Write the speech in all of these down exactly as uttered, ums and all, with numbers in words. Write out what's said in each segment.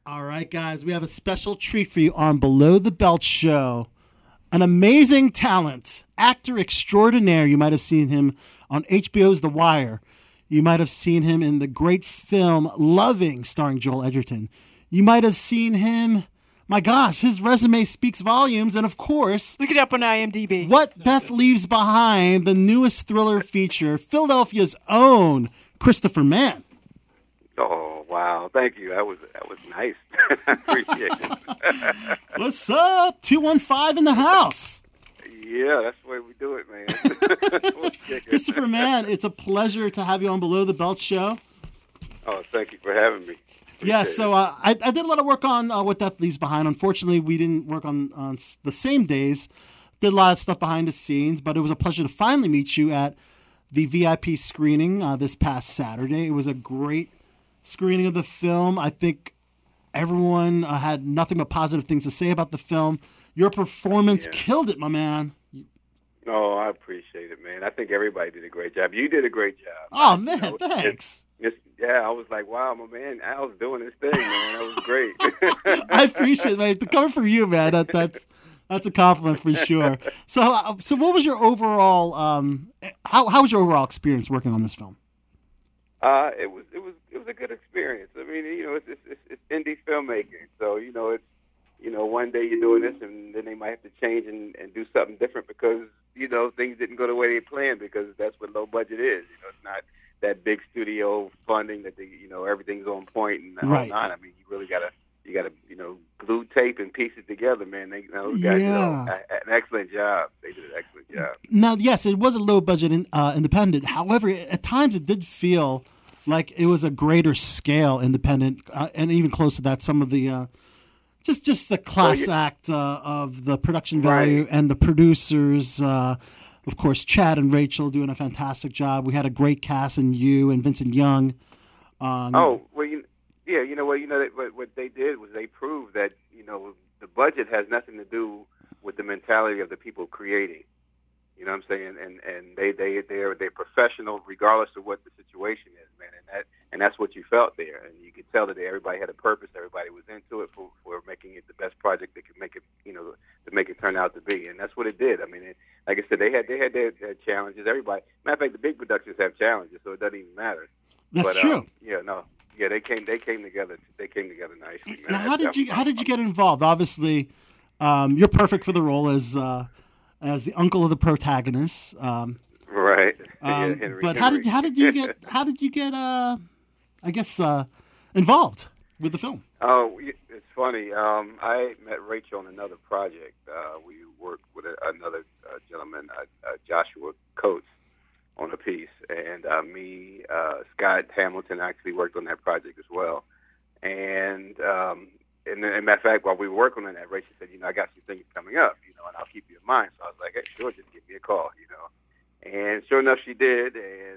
All right, guys, we have a special treat for you on Below the Belt Show. An amazing talent, actor extraordinaire. You might have seen him on H B O's The Wire. You might have seen him in the great film Loving, starring Joel Edgerton. You might have seen him, my gosh, his resume speaks volumes. And of course, look it up on IMDb. What Beth Leaves Behind, the newest thriller feature, Philadelphia's own Christopher Mann. Oh, wow. Thank you. That was that was nice. I appreciate it. What's up? two one five in the house. Yeah, that's the way we do it, man. Christopher Mann, it's a pleasure to have you on Below the Belt Show. Oh, thank you for having me. Appreciate yeah, so uh, I, I did a lot of work on uh, What Death Leaves Behind. Unfortunately, we didn't work on, on the same days. Did a lot of stuff behind the scenes, but it was a pleasure to finally meet you at the V I P screening uh, this past Saturday. It was a great screening of the film. I think everyone uh, had nothing but positive things to say about the film. Your performance yeah. killed it, my man. Oh, I appreciate it, man. I think everybody did a great job. You did a great job. Oh, man, you know, thanks. It's, it's, yeah, I was like, wow, my man, Al's doing his thing, man. That was great. I appreciate it, man. Coming from you, man, that, that's that's a compliment for sure. So, uh, so what was your overall, um, how, how was your overall experience working on this film? Uh, it was it was it was a good experience. I mean, you know, it's it's, it's indie filmmaking, so you know, it's you know, one day you're doing this, and then they might have to change and, and do something different because you know things didn't go the way they planned because that's what low budget is. You know, it's not that big studio funding that they, you know everything's on point and all right. on. I mean, you really gotta you gotta you know glue tape and piece it together, man. They those guys yeah. did a, an excellent job. They did an excellent job. Now, yes, it was a low budget in, uh, independent. However, at times it did feel like it was a greater scale independent, uh, and even close to that, some of the uh, just just the class well, act uh, of the production value right. and the producers. Uh, of course, Chad and Rachel doing a fantastic job. We had a great cast in you and Vincent Young. Um, oh well, you, yeah, you know what? You know that, what, what they did was they proved that you know the budget has nothing to do with the mentality of the people creating. You know what I'm saying? And and they they they're they're professional regardless of what the situation is, man. And that and that's what you felt there. And you could tell that everybody had a purpose. Everybody was into it for, for making it the best project they could make it, you know, to make it turn out to be. And that's what it did. I mean, it, like I said, they had they had their, their challenges. Everybody, matter of fact, the big productions have challenges, so it doesn't even matter. That's but, true. Um, yeah, no, yeah, they came they came together. They came together nicely, man. Now, how did that, you that, how did you get involved? Obviously, um, you're perfect for the role as. Uh, as the uncle of the protagonist, um, right? Um, yeah, Henry, but Henry. how did how did you get how did you get uh, I guess uh, involved with the film? Oh, it's funny. Um, I met Rachel on another project. Uh, we worked with a, another uh, gentleman, uh, uh, Joshua Coates, on a piece, and uh, me, uh, Scott Hamilton, actually worked on that project as well. And um, And, and matter of fact, while we were working on that, Rachel said, you know, I got some things coming up, you know, and I'll keep you in mind. So I was like, hey, sure, just give me a call, you know. And sure enough, she did. And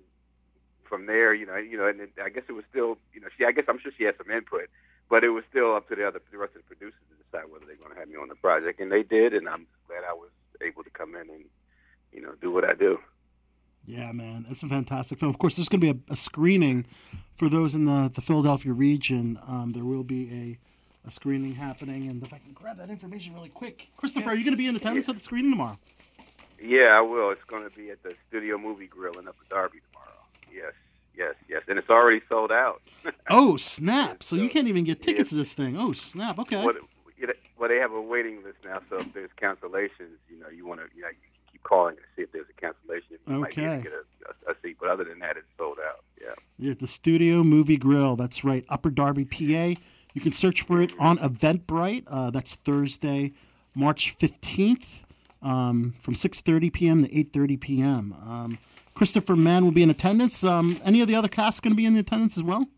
from there, you know, you know, and it, I guess it was still, you know, she, I guess I'm sure she had some input, but it was still up to the other, the rest of the producers to decide whether they're going to have me on the project. And they did, and I'm glad I was able to come in and, you know, do what I do. Yeah, man, it's a fantastic film. Of course, there's going to be a, a screening for those in the, the Philadelphia region. Um, there will be a a screening happening, and if I can grab that information really quick. Christopher, are you going to be in attendance at the screening tomorrow? Yeah, I will. It's going to be at the Studio Movie Grill in Upper Darby tomorrow. Yes, yes, yes. And it's already sold out. Oh, snap. So, so you can't even get tickets yeah. to this thing. Oh, snap. Okay. What, well, they have a waiting list now, so if there's cancellations, you know, you want to, you know, you can keep calling and see if there's a cancellation. If you okay. might be able to get a, a, a seat. But other than that, it's sold out. Yeah. Yeah, the Studio Movie Grill. That's right. Upper Darby, P A. You can search for it on Eventbrite. Uh, that's Thursday, March fifteenth, um, from six thirty p.m. to eight thirty p.m. Um, Christopher Mann will be in attendance. Um, any of the other cast going to be in attendance as well?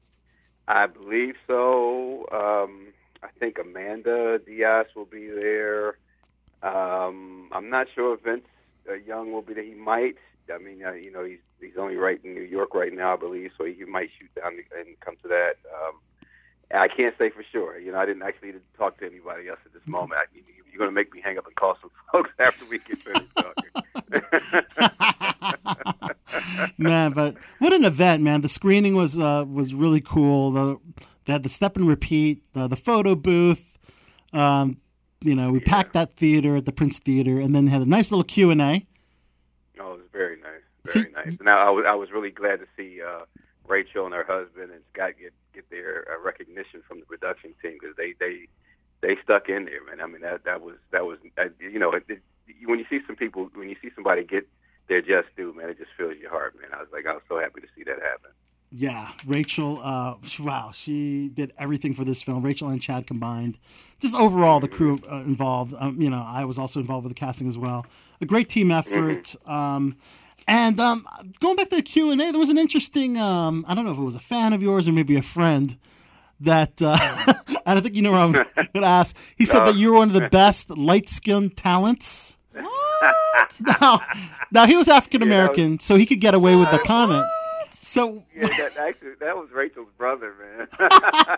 I believe so. Um, I think Amanda Diaz will be there. Um, I'm not sure if Vince uh, Young will be there. He might. I mean, uh, you know, he's he's only right in New York right now, I believe, so he might shoot down and come to that. Um, I can't say for sure. You know, I didn't actually talk to anybody else at this moment. I, you're going to make me hang up and call some folks after we get finished talking. Man, but what an event, man. The screening was uh, was really cool. The they had the step and repeat, uh, the photo booth. Um, you know, we yeah. packed that theater at the Prince Theater, and then had a nice little Q and A. Oh, it was very nice, very see, nice. And I, I was I was really glad to see uh, Rachel and her husband and Scott get get their uh, recognition from the production team, because they, they they stuck in there, man. I mean, that that was that was uh, you know, it, it, when you see some people, when you see somebody get their just due, man, it just fills your heart, man. I was like, I was so happy to see that happen. Yeah, Rachel, uh, wow, she did everything for this film. Rachel and Chad combined. Just overall, the crew uh, involved. Um, you know, I was also involved with the casting as well. A great team effort. Mm-hmm. Um, and um, going back to the Q and A, there was an interesting, um, I don't know if it was a fan of yours or maybe a friend, that, uh, and I think you know what I'm going to ask. He said no. that you were one of the best light-skinned talents. What? Now, now he was African-American, yeah, so he could get away so, with the comment. What? So yeah, that actually that was Rachel's brother, man. God.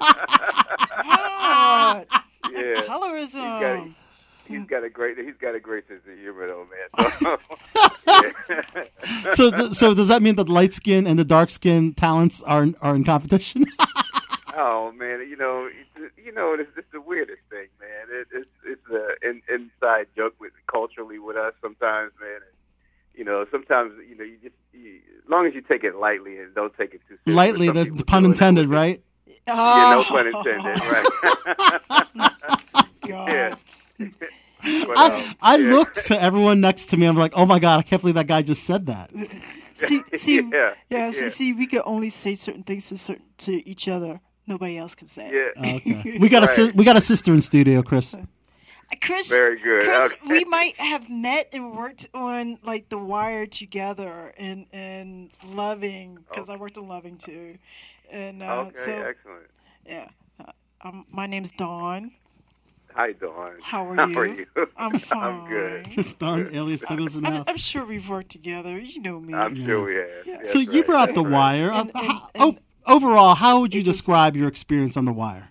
Yeah, colorism. He's got, he's got a great he's got a great sense of humor, though, man. So, so, so does that mean that light skin and the dark skin talents are are in competition? Oh man, you know, it's, you know, it's, it's the weirdest thing, man. It, it's it's an inside joke with culturally with us sometimes, man. And, you know, sometimes you know you just you, as long as you take it lightly and don't take it too seriously. Lightly, that's pun intended, right? Oh. Yeah, no pun intended, right? God. Yeah. But, I, um, I yeah. looked to everyone next to me. I'm like, oh my God, I can't believe that guy just said that. See, see, yeah, yeah, yeah. See, see, we can only say certain things to certain, to each other. Nobody else can say. Yeah. Okay. We got right. a si- we got a sister in studio, Chris. Chris, Very good. Chris, Okay. we might have met and worked on like The Wire together, and and Loving, because Oh. I worked on Loving too, and uh, Okay, so excellent. yeah. Uh, um, my name's Dawn. Hi, Dawn. How are How you? are you? I'm fine. I'm good. It's Don alias Douglas in the I'm, house. I'm sure we've worked together. You know me. I'm Yeah. sure we have. Yeah. That's So you right. brought The That's right. Wire. And- Uh, and- how- and- o- overall, how would you it was- describe your experience on The Wire?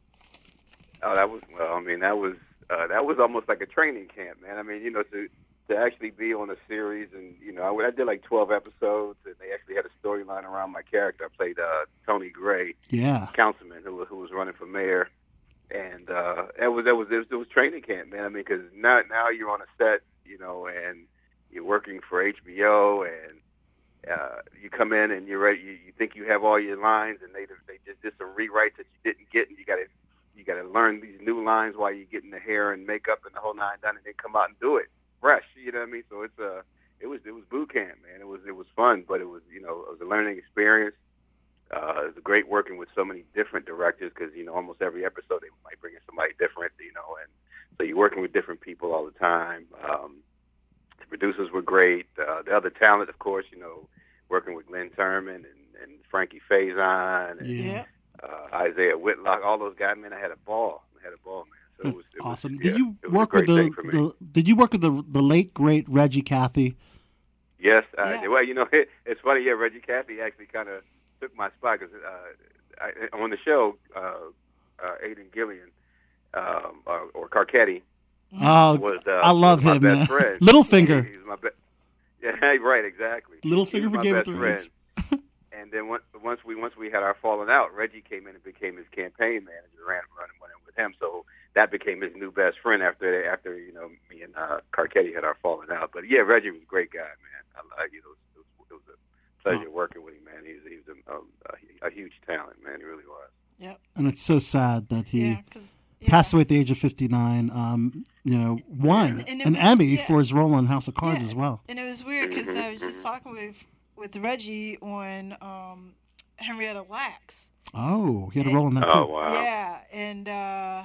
Oh, that was well. I mean, that was uh, that was almost like a training camp, man. I mean, you know, to to actually be on a series, and you know, I, I did like twelve episodes, and they actually had a storyline around my character. I played uh, Tony Gray, Yeah. councilman who was who was running for mayor, and uh, it was that was it was, it was training camp, man. I mean, because now now you're on a set, you know, and you're working for H B O, and uh, you come in and you're ready. You, you think you have all your lines, and they they just did some rewrites that you didn't get, and you got to you got to learn these new lines while you're getting the hair and makeup and the whole nine done, and then come out and do it fresh. You know what I mean? So it's a it was it was boot camp, man. It was it was fun, but it was you know it was a learning experience. Uh, it was great working with so many different directors, because you know almost every episode they might bring in somebody different, you know, and so you're working with different people all the time. Um, the producers were great. Uh, the other talent, of course, you know, working with Glenn Turman and, and Frankie Faison and Yeah. uh, Isaiah Whitlock, all those guys. Man, I had a ball. I had a ball, man. So it was it Awesome. Was, Did yeah, you it was a work with great the, thing for me. the Did you work with the the late great Reggie Cathy? Yes, I Yeah. did. Well, you know, it, it's funny. Yeah, Reggie Cathy actually kind of took my spot, because uh, I, on the show, uh, uh, Aidan Gillian um, or, or Carcetti Oh, was. Uh, I love was my him, best man. friend. Littlefinger. He, he was my be- yeah, right, exactly. Littlefinger He was for my Game of best Thrones. friend. And then once once we once we had our falling out, Reggie came in and became his campaign manager, ran running running with him. So that became his new best friend after after you know me and uh, Carcetti had our falling out. But yeah, Reggie was a great guy, man. I, I you know it was, it was a pleasure Oh. working with him, man. He was he was a, a, a huge talent, man. He really was. Yep. And it's so sad that he Yeah. Because passed away at the age of fifty-nine. Um, you know, won And- and it an was- Emmy yeah. for his role on House of Cards Yeah. as well. And it was weird because I was Mm-hmm. just talking with with Reggie on um, Henrietta Lacks. Oh, he had a role in that Oh too. wow. Yeah, and uh,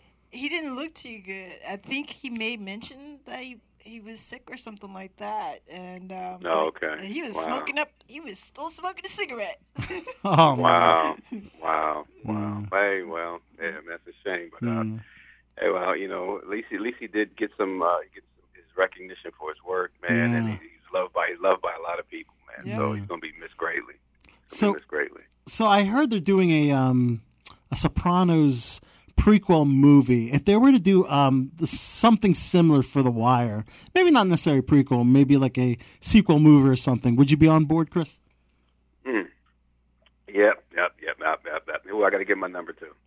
he didn't look too good. I think he may mention that he, he was sick or something like that. And um, Oh, but okay. he was Wow. smoking up. He was still smoking a cigarette. Oh, man. Wow, wow, wow. Mm. Hey, well, yeah, that's a shame, but uh, Mm. hey, well, you know, at least at least he did get some uh, get some, his recognition for his work, man, and Yeah. he, he's loved by he's loved by a lot of people, man. Yeah. So he's gonna be missed greatly. He's So- gonna be missed greatly. So I heard they're doing a um, a Sopranos prequel movie. If they were to do um, the, something similar for The Wire, maybe not necessarily a prequel, maybe like a sequel movie or something, would you be on board, Chris? Mm. Yep, yep, yep, yep, yep, yep. Ooh, I got to give my number too.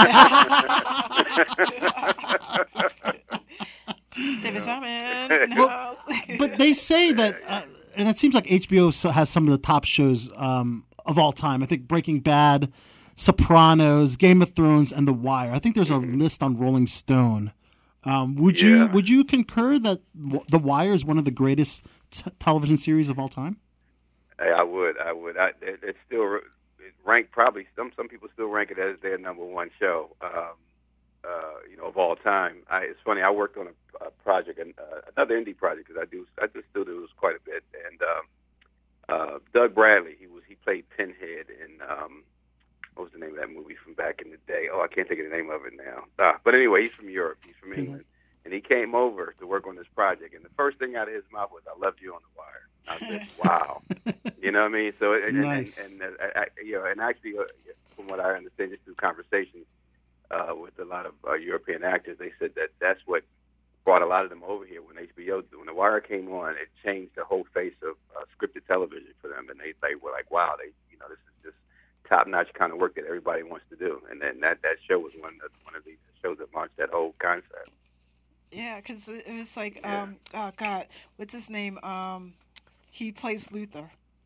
David Simon in the Well, house. But they say that, uh, and it seems like H B O so- has some of the top shows um, of all time. I think Breaking Bad, Sopranos, Game of Thrones, and The Wire. I think there's a list on Rolling Stone. Um, would you Yeah. would you concur that w- The Wire is one of the greatest t- television series of all time? Hey, I would, I would. I, it, it's still it ranked probably some some people still rank it as their number one show. Um, uh, you know, of all time. I, it's funny. I worked on a, a project, and uh, another indie project, because I do, I just still do this quite a bit. And um, uh, Doug Bradley, he was, he played Pinhead in um, what was the name of that movie from back in the day? Oh, I can't think of the name of it now. Ah, but anyway, he's from Europe. He's from England, and he came over to work on this project. And the first thing out of his mouth was, "I loved you on The Wire." I said, "Wow," you know what I mean? So, and, Nice. and, and, and uh, I, you know, and actually, uh, from what I understand, just through conversations uh, with a lot of uh, European actors, they said that that's what brought a lot of them over here. When H B O, when The Wire came on, it changed the whole face of uh, scripted television for them, and they they were like, "Wow, they, you know, this is just top-notch kind of work that everybody wants to do." And then that that show was one of one of the shows that launched that whole concept. Yeah, because it was like, Yeah. um, oh God, what's his name? Um, he plays Luther.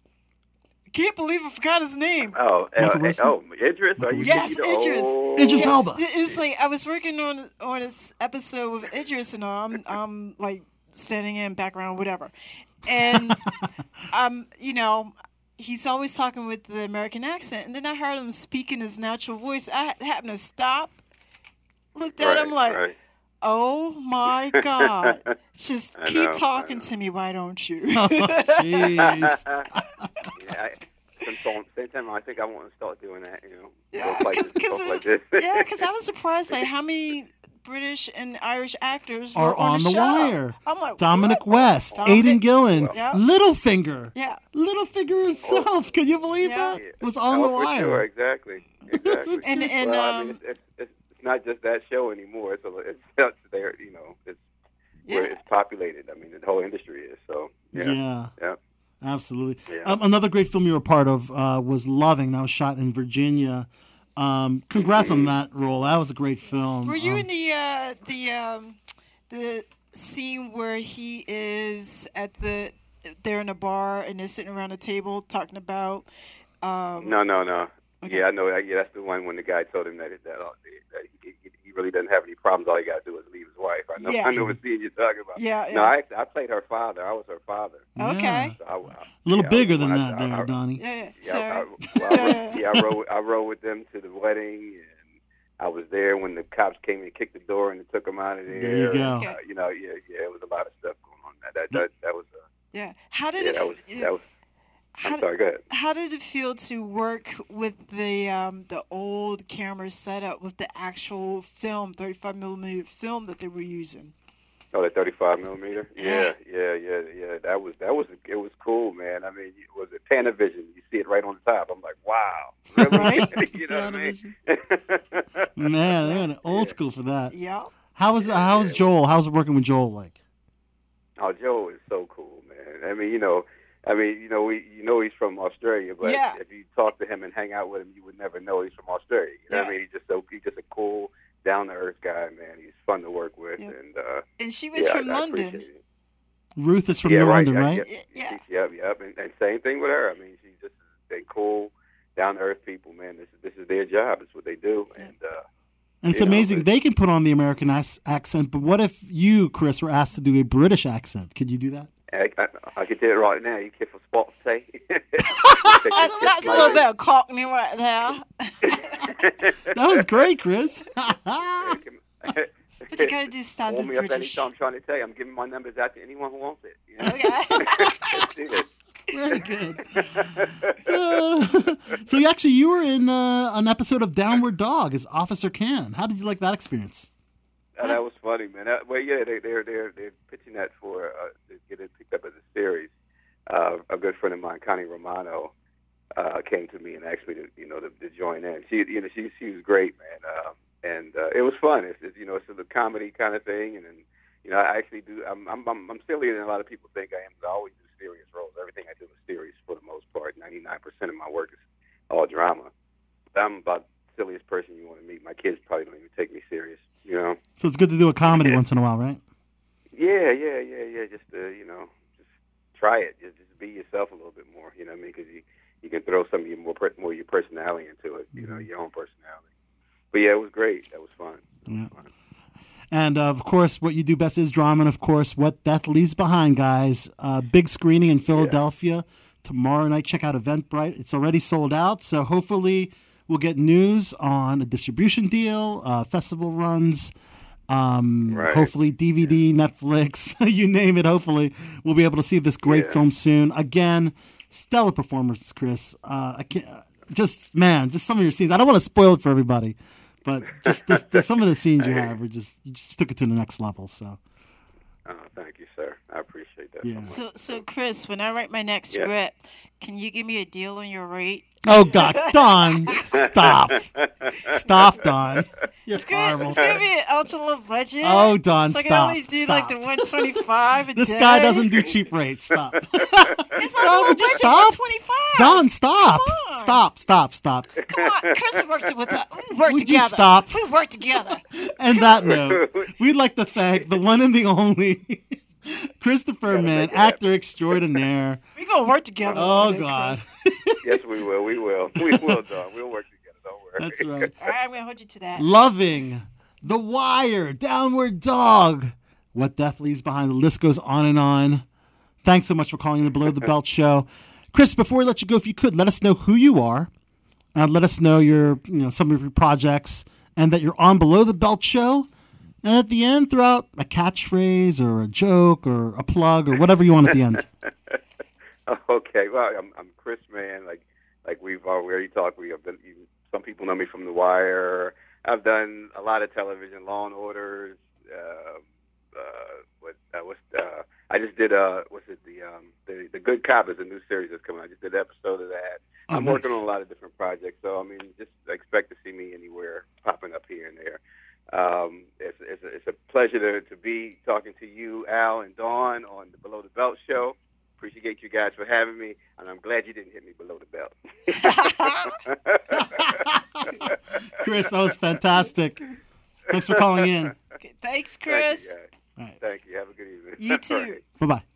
I can't believe I forgot his name. Oh, uh, Michael Wilson? oh, Idris? Are you Yes, thinking of- Idris. Oh, Idris Elba. It- It's like I was working on on this episode with Idris, and I'm I'm like standing in background, whatever, and um, you know, he's always talking with the American accent, and then I heard him speak in his natural voice. I happened to stop, looked at right, him like, right. oh my God, just I keep know, I talking know. to me, why don't you? Oh, jeez. yeah, I, some, same time, I think I want to start doing that. You know, Yeah, go places and because stuff like this. yeah, because I was surprised like how many British and Irish actors Are were on, on the, The show. Wire. I'm like Dominic what? West, Dominic- Aidan Gillen, Yeah. Littlefinger. Yeah, Littlefinger himself. Can you believe Yeah. that? Yeah. It was on oh, The for Wire. Sure, exactly, exactly. and and well, I mean, um, it's, it's, it's not just that show anymore. It's a, it's, it's there. You know, it's where yeah, it's populated. I mean, the whole industry is. So yeah, Yeah. yeah. Absolutely. Yeah. Um, another great film you were part of uh, was Loving. That was shot in Virginia. Um, congrats on that role. That was a great film. were you Um, in the uh, the um, the scene where he is at the they're in a bar and they're sitting around a table talking about um, No, no, no. Okay. Yeah, I know. that- Yeah, that's the one when the guy told him that that, uh, that he, he, he really doesn't have any problems. All he got to do is leave his wife. I know. Yeah. I know what scene you're talking about. Yeah, No, yeah. I actually, I played her father. I was her father. Okay. So I, I, a little yeah, I bigger was than one- that I, there, I, Donnie. yeah, yeah. Yeah, I, Sorry. I, well, I, rode, yeah, I rode. I rode with them to the wedding, and I was there when the cops came and kicked the door and took him out of there. There you go. And, uh, you know, yeah, yeah, it was a lot of stuff going on. That that that, that was. Uh, Yeah. How did yeah, it? that was. That was. how, I'm sorry. Go ahead. how did it feel to work with the um, the old camera setup with the actual film, thirty-five millimeter film that they were using? Oh, the thirty-five millimeter. Yeah. Yeah, yeah, yeah, yeah. That was that was it was cool, man. I mean, it was a Panavision. You see it right on the top. I'm like, wow, really? Right? you know what I mean? Man, they're in old Yeah. school for that. Yeah. How was uh, how was Joel? How was working with Joel like? Oh, Joe is so cool, man. I mean, you know, I mean, you know, we you know he's from Australia, but Yeah. if you talk to him and hang out with him, you would never know he's from Australia. You know what I Yeah. mean? He's just so he's just a cool, down to earth guy, man. He's fun to work with, Yeah. and uh, And she was yeah, from I, I London. appreciate it. Ruth is from yeah, New right, London, yeah, right? Yeah, Yeah. Yep, yep. And, and same thing with her. I mean, she's just they cool, down to earth people, man. This is this is their job. It's what they do, and uh, And it's you know, amazing but- they can put on the American ac- accent, but what if you, Chris, were asked to do a British accent? Could you do that? I, I, I could do it right now. You care for spots, say? That- that's a little bit of Cockney right there. That was great, Chris. But you gotta do Call standard me up British. anytime. I'm trying to tell you, I'm giving my numbers out to anyone who wants it. You know? Okay. Let's do this. Very good. Uh, so you actually you were in uh, an episode of Downward Dog as Officer Can. How did you like that experience? Oh, that was funny, man. Uh, well, yeah, they, they're they're they're pitching that for uh, to get it picked up as a series. Uh, a good friend of mine, Connie Romano, uh, came to me and asked me to you know to, to join in. She you know she she was great, man, um, and uh, it was fun. It's, it's you know it's a comedy kind of thing, and, and you know I actually do. I'm I'm I'm, I'm sillier than a lot of people think I am. 'Cause I always do serious roles. Everything I do is serious for the most part. ninety-nine percent of my work is all drama. I'm about the silliest person you want to meet. My kids probably don't even take me serious, you know. So it's good to do a comedy Yeah. once in a while, right? Yeah, yeah, yeah, yeah. Just uh, you know, just try it. Just, just be yourself a little bit more. You know what I mean? Because you, you can throw some of your more per, more of your personality into it. You know, your own personality. But yeah, it was great. That was fun. That was Yeah. fun. And, uh, of course, what you do best is drama. And, of course, What Death Leaves Behind, guys. Uh, big screening in Philadelphia tomorrow night. Check out Eventbrite. It's already sold out. So hopefully we'll get news on a distribution deal, uh, festival runs, um, Right. hopefully D V D, Netflix, you name it. Hopefully we'll be able to see this great Yeah. film soon. Again, stellar performance, Chris. Uh, I can't, just, man, just some of your scenes. I don't want to spoil it for everybody. But just the, the, some of the scenes you have are just you just took it to the next level. So Oh, thank you, sir. I appreciate that. Yeah. So So, so Chris, when I write my next Yeah. script, can you give me a deal on your rate? oh god, Don, stop, stop, Don. You're It's gonna, horrible. it's gonna be an ultra low budget. Oh, Don, so I can stop, only do stop. like the one twenty five a This day. guy doesn't do cheap rates. Stop. It's ultra low would you budget. stop? one twenty five. Don, stop, Come on. stop, stop, stop. Come on, Chris worked with us. We worked Would you together. stop? We worked together. And that note, we'd like to thank the one and the only Christopher Gotta Man, make it happen. actor extraordinaire. We gonna work together. Oh one day, god, Chris. yes, we will. We will. We will, Don. We'll work together. Don't worry. that's right. All right, I'm gonna hold you to that. Loving, The Wire, Downward Dog, What Death Leaves Behind. The list goes on and on. Thanks so much for calling the Below the Belt show. Chris, before we let you go, if you could, let us know who you are. Uh, let us know your, you know, some of your projects and that you're on Below the Belt show. And at the end, throw out a catchphrase or a joke or a plug or whatever you want at the end. Okay. Well, I'm, I'm Chris Mann. Like, like we've already talked. We have been. You, some people know me from The Wire. I've done a lot of television, Law and Orders. Uh, uh, what? Uh, what's? Uh, I just did. Uh, what's it? The um, the the Good Cop is a new series that's coming out. I just did an episode of that. Oh, I'm nice. working on a lot of different projects. So I mean, just expect to see me anywhere popping up here and there. Um, it's, it's, a, it's a pleasure to, to be talking to you, Al and Dawn, on the Below the Belt show. Appreciate you guys for having me, and I'm glad you didn't hit me below the belt. Chris, that was fantastic. Thanks for calling in. Okay, thanks, Thank you, Chris. guys. All right. Thank you. Have a good evening. You All too. right. Bye-bye.